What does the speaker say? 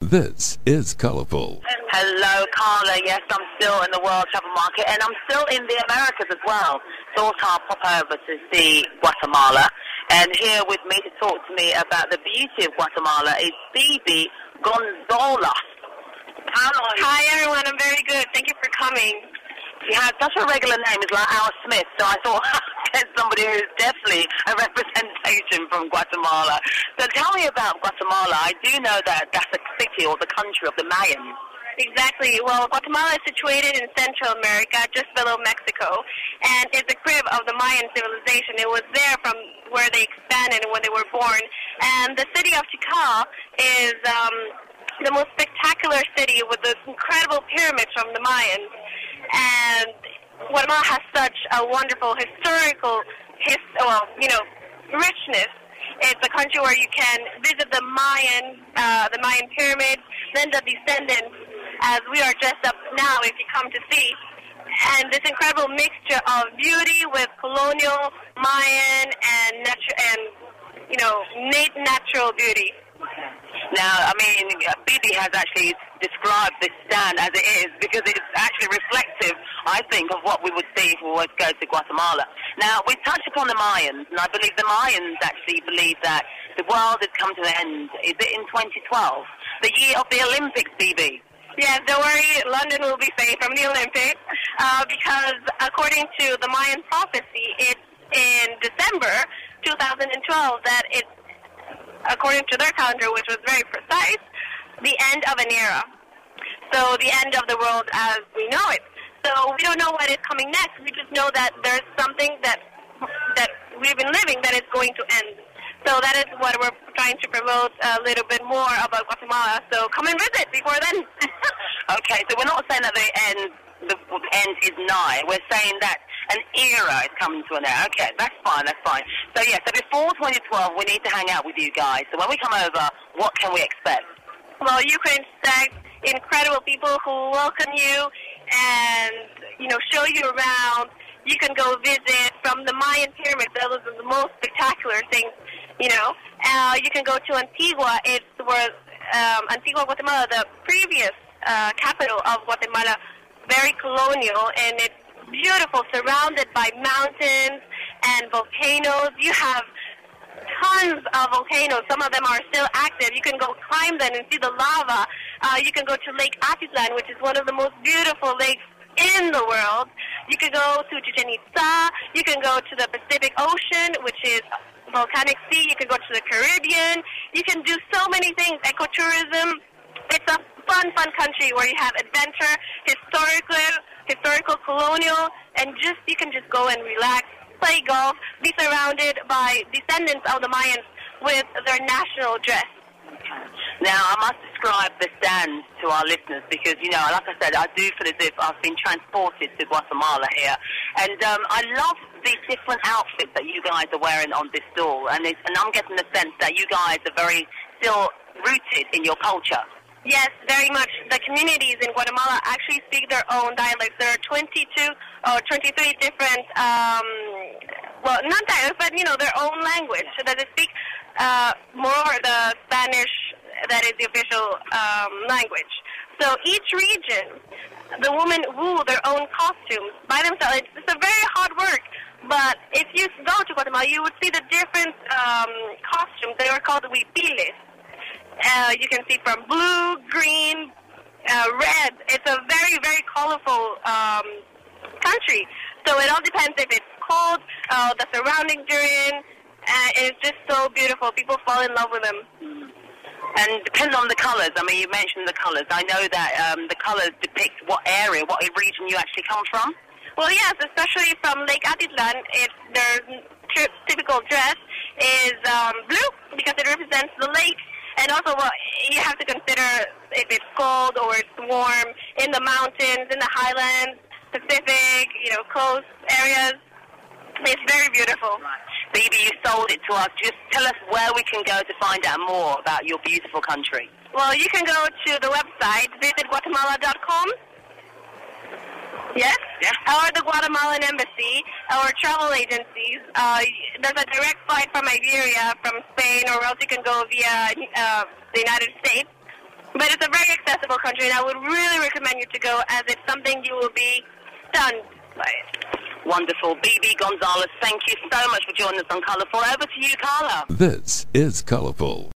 This is Colorful. Hello, Carla. Yes, I'm still in the World Travel Market, and I'm still in the Americas as well. Thought I'll pop over to see Guatemala. And here with me to talk to me about the beauty of Guatemala is Phoebe Gonzalez. Hi, everyone. I'm very good. Thank you for coming. You have such a regular name, it's like Al Smith, so I thought I'd get somebody who's definitely a representation from Guatemala. So tell me about Guatemala. I do know that that's a city or the country of the Mayans. Exactly. Well, Guatemala is situated in Central America, just below Mexico, and it's a crib of the Mayan civilization. It was there from where they expanded and when they were born. And the city of Tikal is the most spectacular city with the incredible pyramids from the Mayans. And Guatemala has such a wonderful historical, richness. It's a country where you can visit the Mayan pyramids, then the descendants, as we are dressed up now if you come to see. And this incredible mixture of beauty with colonial, Mayan, and natural beauty. Now, I mean, Bibi has actually described this stand as it is because it's actually reflective, I think, of what we would see if we were to go to Guatemala. Now, we touched upon the Mayans, and I believe the Mayans actually believe that the world has come to an end. Is it in 2012? The year of the Olympics, Bibi? Yes, don't worry, London will be safe from the Olympics because according to the Mayan prophecy, it's in December 2012 that it's, according to their calendar, which was very precise, the end of an era. So the end of the world as we know it. So we don't know what is coming next. We just know that there's something that we've been living that is going to end. So that is what we're trying to promote a little bit more about Guatemala. So come and visit before then. Okay, so we're not saying that the end is nigh. We're saying that an era is coming to an end. Okay, that's fine. So before 2012, we need to hang out with you guys. So when we come over, what can we expect? Well, you can expect incredible people who welcome you and, show you around. You can go visit from the Mayan pyramids. Those are the most spectacular things, You can go to Antigua. It's where Antigua, Guatemala, the previous capital of Guatemala, very colonial, and it's beautiful, surrounded by mountains and volcanoes. You have tons of volcanoes. Some of them are still active. You can go climb them and see the lava. You can go to Lake Atitlan, which is one of the most beautiful lakes in the world. You can go to Chichen Itza. You can go to the Pacific Ocean, which is volcanic sea. You can go to the Caribbean. You can do so many things. Ecotourism. It's a fun country where you have adventure, historical, colonial, and you can just go and relax, play golf, be surrounded by descendants of the Mayans with their national dress. Now, I must describe the stand to our listeners because, like I said, I do feel as if I've been transported to Guatemala here. And I love the different outfits that you guys are wearing on this stall. And I'm getting the sense that you guys are very still rooted in your culture. Yes, very much. The communities in Guatemala actually speak their own dialects. There are 22 or 23 different, not dialects, but, their own language that they speak. Moreover, the Spanish, that is the official language. So each region, the women woo their own costumes by themselves. It's a very hard work. But if you go to Guatemala, you would see the different costumes. They are called huipiles. You can see from blue, green, red. It's a very, very colorful country. So it all depends if it's cold, the surroundings you're in. It's just so beautiful. People fall in love with them. And depending on the colors, you mentioned the colors. I know that the colors depict what area, what region you actually come from. Well, yes, especially from Lake Atitlan, their typical dress is blue because it represents the lake. And also, you have to consider if it's cold or it's warm in the mountains, in the highlands, Pacific, coast areas. It's very beautiful. Phoebe, you sold it to us. Just tell us where we can go to find out more about your beautiful country. Well, you can go to the website, visitguatemala.com. Yes? Yeah. Or the Guatemalan Embassy, or travel agencies. There's a direct flight from Iberia, from Spain, or else you can go via the United States. But it's a very accessible country, and I would really recommend you to go, as it's something you will be stunned by it. Wonderful. Bibi Gonzalez, thank you so much for joining us on Colourful. Over to you, Carla. This is Colorful.